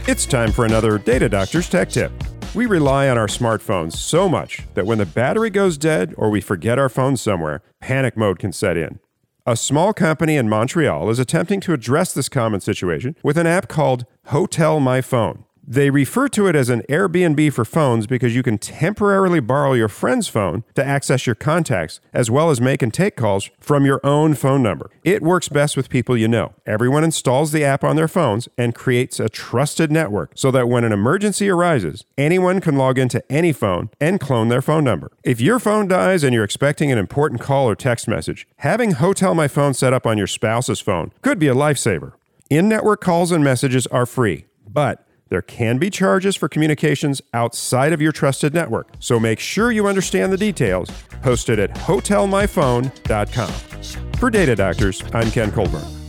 It's time for another Data Doctor's Tech Tip. We rely on our smartphones so much that when the battery goes dead or we forget our phone somewhere, panic mode can set in. A small company in Montreal is attempting to address this common situation with an app called Hotel My Phone. They refer to it as an Airbnb for phones because you can temporarily borrow your friend's phone to access your contacts, as well as make and take calls from your own phone number. It works best with people you know. Everyone installs the app on their phones and creates a trusted network so that when an emergency arises, anyone can log into any phone and clone their phone number. If your phone dies and you're expecting an important call or text message, having Hotel My Phone set up on your spouse's phone could be a lifesaver. In-network calls and messages are free, but there can be charges for communications outside of your trusted network, so make sure you understand the details. Posted at hotelmyphone.com. For Data Doctors, I'm Ken Colburn.